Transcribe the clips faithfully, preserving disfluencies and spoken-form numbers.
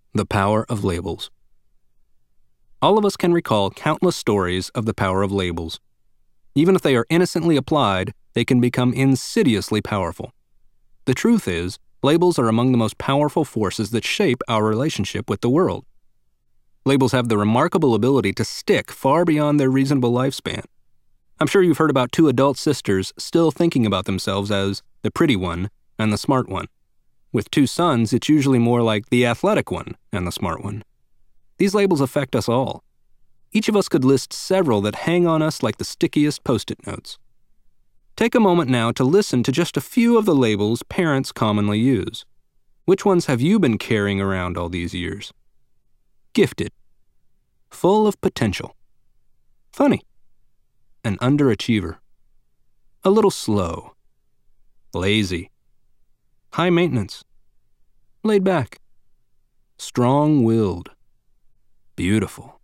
The power of labels. All of us can recall countless stories of the power of labels. Even if they are innocently applied, they can become insidiously powerful. The truth is, labels are among the most powerful forces that shape our relationship with the world. Labels have the remarkable ability to stick far beyond their reasonable lifespan. I'm sure you've heard about two adult sisters still thinking about themselves as the pretty one and the smart one. With two sons, it's usually more like the athletic one and the smart one. These labels affect us all. Each of us could list several that hang on us like the stickiest Post-it notes. Take a moment now to listen to just a few of the labels parents commonly use. Which ones have you been carrying around all these years? Gifted. Full of potential. Funny. An underachiever. A little slow. Lazy. High maintenance. Laid back. Strong-willed. Beautiful.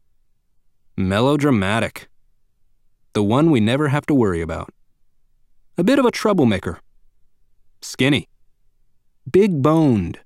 Melodramatic. The one we never have to worry about. A bit of a troublemaker. Skinny. Big-boned.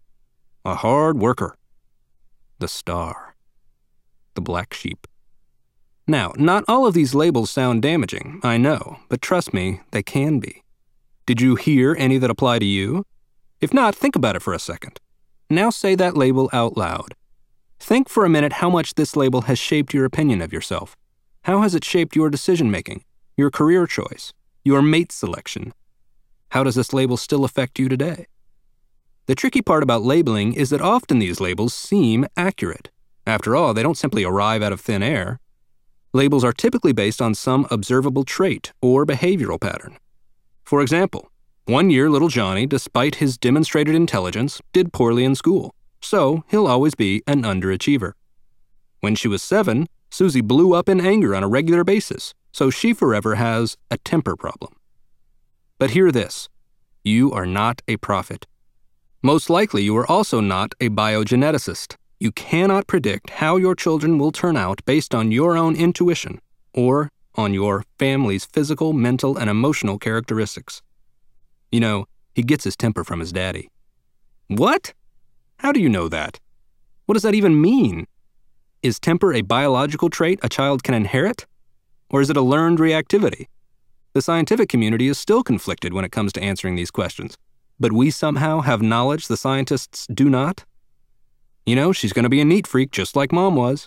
A hard worker. The star. The black sheep. Now, not all of these labels sound damaging, I know, but trust me, they can be. Did you hear any that apply to you? If not, think about it for a second. Now say that label out loud. Think for a minute how much this label has shaped your opinion of yourself. How has it shaped your decision-making, your career choice, your mate selection? How does this label still affect you today? The tricky part about labeling is that often these labels seem accurate. After all, they don't simply arrive out of thin air. Labels are typically based on some observable trait or behavioral pattern. For example, one year little Johnny, despite his demonstrated intelligence, did poorly in school, so he'll always be an underachiever. When she was seven, Susie blew up in anger on a regular basis, so she forever has a temper problem. But hear this, you are not a prophet. Most likely you are also not a biogeneticist. You cannot predict how your children will turn out based on your own intuition or on your family's physical, mental, and emotional characteristics. You know, he gets his temper from his daddy. What? How do you know that? What does that even mean? Is temper a biological trait a child can inherit? Or is it a learned reactivity? The scientific community is still conflicted when it comes to answering these questions, but we somehow have knowledge the scientists do not? You know, she's going to be a neat freak just like Mom was.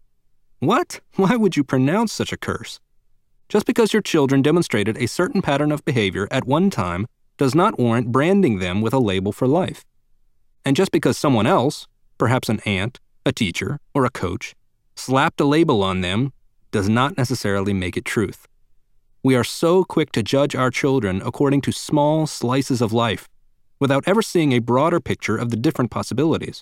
What? Why would you pronounce such a curse? Just because your children demonstrated a certain pattern of behavior at one time does not warrant branding them with a label for life. And just because someone else, perhaps an aunt, a teacher, or a coach, slapped a label on them does not necessarily make it truth. We are so quick to judge our children according to small slices of life, without ever seeing a broader picture of the different possibilities.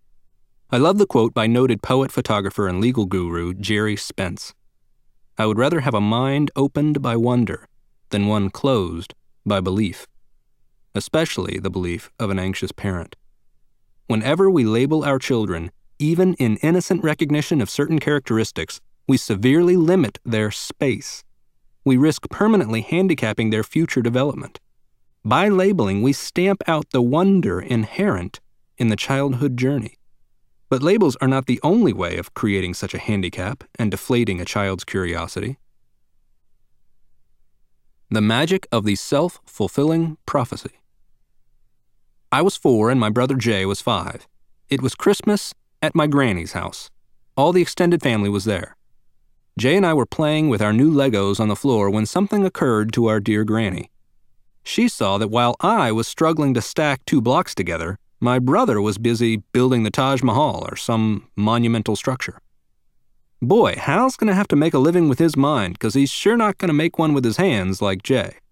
I love the quote by noted poet, photographer, and legal guru Jerry Spence. I would rather have a mind opened by wonder than one closed by belief, especially the belief of an anxious parent. Whenever we label our children, even in innocent recognition of certain characteristics, we severely limit their space. We risk permanently handicapping their future development. By labeling, we stamp out the wonder inherent in the childhood journey. But labels are not the only way of creating such a handicap and deflating a child's curiosity. The magic of the self-fulfilling prophecy. I was four and my brother Jay was five. It was Christmas at my granny's house. All the extended family was there. Jay and I were playing with our new Legos on the floor when something occurred to our dear granny. She saw that while I was struggling to stack two blocks together, my brother was busy building the Taj Mahal or some monumental structure. Boy, Hal's going to have to make a living with his mind because he's sure not going to make one with his hands like Jay.